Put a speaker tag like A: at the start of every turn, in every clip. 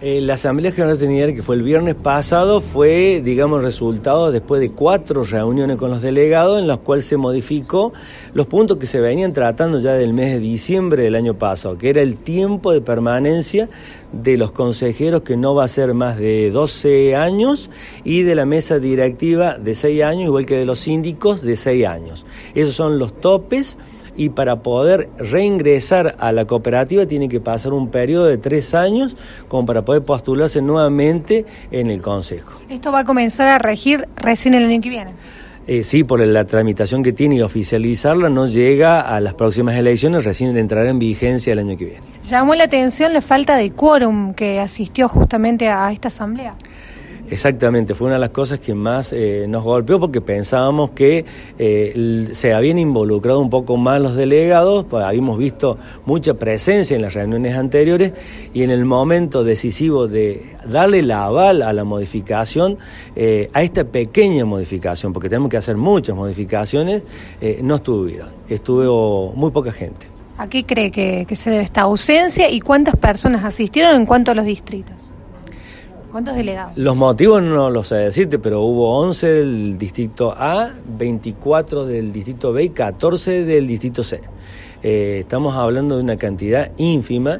A: La Asamblea General Unitaria, que fue el viernes pasado, fue, digamos, resultado después de 4 reuniones con los delegados, en las cuales se modificó los puntos que se venían tratando ya del mes de diciembre del año pasado, que era el tiempo de permanencia de los consejeros, que no va a ser más de 12 años, y de la mesa directiva de 6 años, igual que de los síndicos de 6 años. Esos son los topes. Y para poder reingresar a la cooperativa tiene que pasar un periodo de 3 años como para poder postularse nuevamente en el Consejo.
B: ¿Esto va a comenzar a regir recién el año que viene?
A: Sí, por la tramitación que tiene y oficializarla no llega a las próximas elecciones, recién entrará en vigencia el año que viene.
B: Llamó la atención la falta de quórum que asistió justamente a esta asamblea.
A: Exactamente, fue una de las cosas que más nos golpeó, porque pensábamos que se habían involucrado un poco más los delegados, pues habíamos visto mucha presencia en las reuniones anteriores, y en el momento decisivo de darle la aval a la modificación, a esta pequeña modificación, porque tenemos que hacer muchas modificaciones, no estuvieron, estuvo muy poca gente.
B: ¿A qué cree que se debe esta ausencia y cuántas personas asistieron en cuanto a los distritos? ¿Cuántos delegados? Los
A: motivos no los sé decirte, pero hubo 11 del distrito A, 24 del distrito B y 14 del distrito C. Estamos hablando de una cantidad ínfima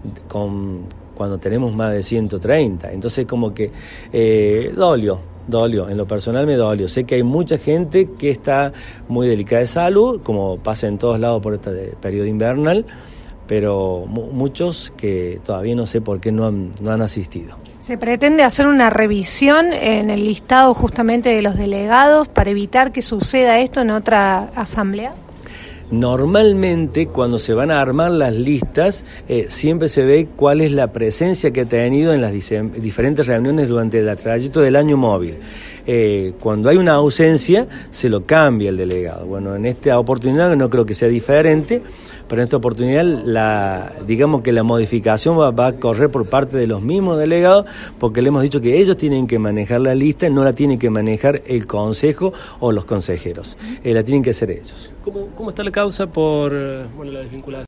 A: cuando tenemos más de 130. Entonces como que dolió, en lo personal me dolió. Sé que hay mucha gente que está muy delicada de salud, como pasa en todos lados por este periodo invernal, pero muchos que todavía no sé por qué no han asistido.
B: ¿Se pretende hacer una revisión en el listado justamente de los delegados para evitar que suceda esto en otra asamblea?
A: Normalmente cuando se van a armar las listas siempre se ve cuál es la presencia que ha tenido en las diferentes reuniones durante el trayecto del año móvil. Cuando hay una ausencia se lo cambia el delegado. Bueno, en esta oportunidad no creo que sea diferente, pero en esta oportunidad digamos que la modificación va a correr por parte de los mismos delegados, porque le hemos dicho que ellos tienen que manejar la lista, no la tienen que manejar el consejo o los consejeros, la tienen que hacer ellos.
C: ¿Cómo está la causa por la desvinculación?